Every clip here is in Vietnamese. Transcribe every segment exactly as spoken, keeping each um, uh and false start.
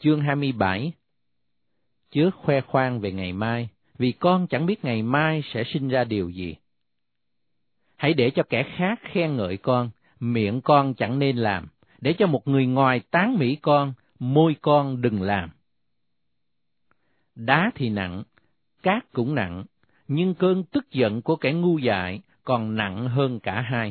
Chương hai mươi bảy. Chớ khoe khoang về ngày mai, vì con chẳng biết ngày mai sẽ sinh ra điều gì. Hãy để cho kẻ khác khen ngợi con, miệng con chẳng nên làm, để cho một người ngoài tán mỹ con, môi con đừng làm. Đá thì nặng, cát cũng nặng, nhưng cơn tức giận của kẻ ngu dại còn nặng hơn cả hai.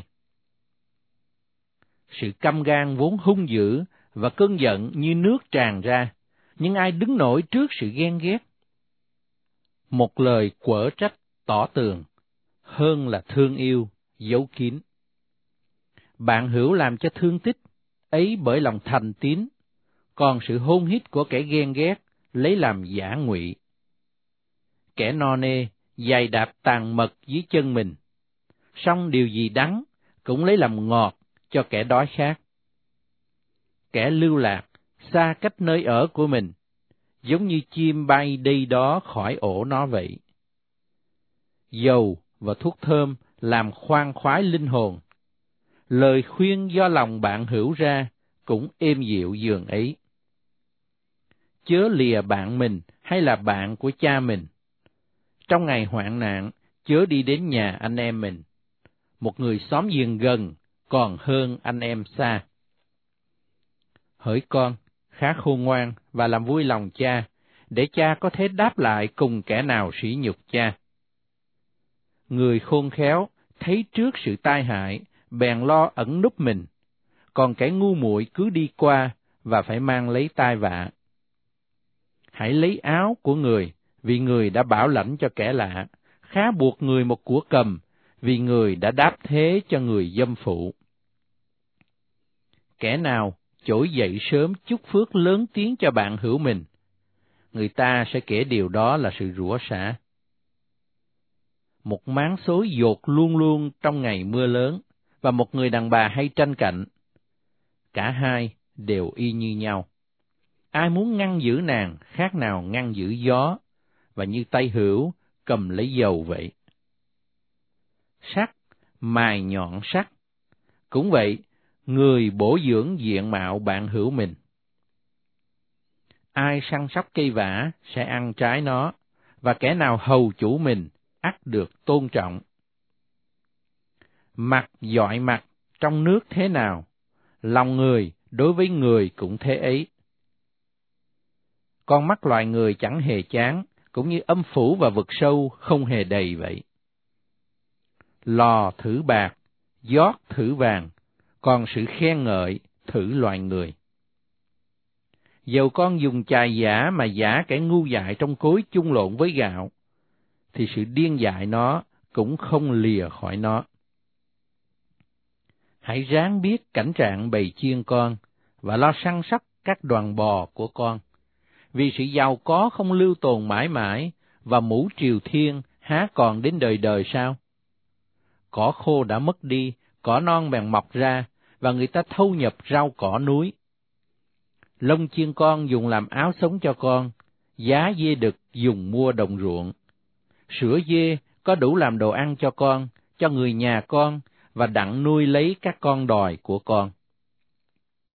Sự căm gan vốn hung dữ, và cơn giận như nước tràn ra, nhưng ai đứng nổi trước sự ghen ghét? Một lời quở trách tỏ tường, hơn là thương yêu giấu kín. Bạn hữu làm cho thương tích, ấy bởi lòng thành tín, còn sự hôn hít của kẻ ghen ghét lấy làm giả ngụy. Kẻ no nê giày đạp tàn mật dưới chân mình, song điều gì đắng cũng lấy làm ngọt cho kẻ đói khát. Kẻ lưu lạc xa cách nơi ở của mình, giống như chim bay đi đó khỏi ổ nó vậy. Dầu và thuốc thơm làm khoan khoái linh hồn, lời khuyên do lòng bạn hữu ra cũng êm dịu dường ấy. Chớ lìa bạn mình hay là bạn của cha mình. Trong ngày hoạn nạn, chớ đi đến nhà anh em mình. Một người xóm giềng gần còn hơn anh em xa. Hỡi con, khá khôn ngoan và làm vui lòng cha, để cha có thể đáp lại cùng kẻ nào sỉ nhục cha. Người khôn khéo thấy trước sự tai hại, bèn lo ẩn núp mình, còn kẻ ngu muội cứ đi qua và phải mang lấy tai vạ. Hãy lấy áo của người, vì người đã bảo lãnh cho kẻ lạ, khá buộc người một của cầm, vì người đã đáp thế cho người dâm phụ. Kẻ nào trỗi dậy sớm chúc phước lớn tiếng cho bạn hữu mình, người ta sẽ kể điều đó là sự rủa xả. Một máng xối dột luôn luôn trong ngày mưa lớn, và một người đàn bà hay tranh cạnh. Cả hai đều y như nhau. Ai muốn ngăn giữ nàng khác nào ngăn giữ gió, và như tay hữu cầm lấy dầu vậy. Sắt mài nhọn sắt, cũng vậy, người bổ dưỡng diện mạo bạn hữu mình. Ai săn sóc cây vả sẽ ăn trái nó, và kẻ nào hầu chủ mình ắt được tôn trọng. Mặt dọi mặt trong nước thế nào, lòng người đối với người cũng thế ấy. Con mắt loài người chẳng hề chán, cũng như âm phủ và vực sâu không hề đầy vậy. Lò thử bạc, giót thử vàng, còn sự khen ngợi thử loài người. Dầu con dùng chài giả mà giả kẻ ngu dại trong cối chung lộn với gạo, thì sự điên dại nó cũng không lìa khỏi nó. Hãy ráng biết cảnh trạng bầy chiên con, và lo săn sóc các đoàn bò của con. Vì sự giàu có không lưu tồn mãi mãi, và mũ triều thiên há còn đến đời đời sao? Cỏ khô đã mất đi, cỏ non bèn mọc ra, và người ta thâu nhập rau cỏ núi. Lông chiên con dùng làm áo sống cho con, giá dê đực dùng mua đồng ruộng. Sữa dê có đủ làm đồ ăn cho con, cho người nhà con, và đặng nuôi lấy các con đòi của con.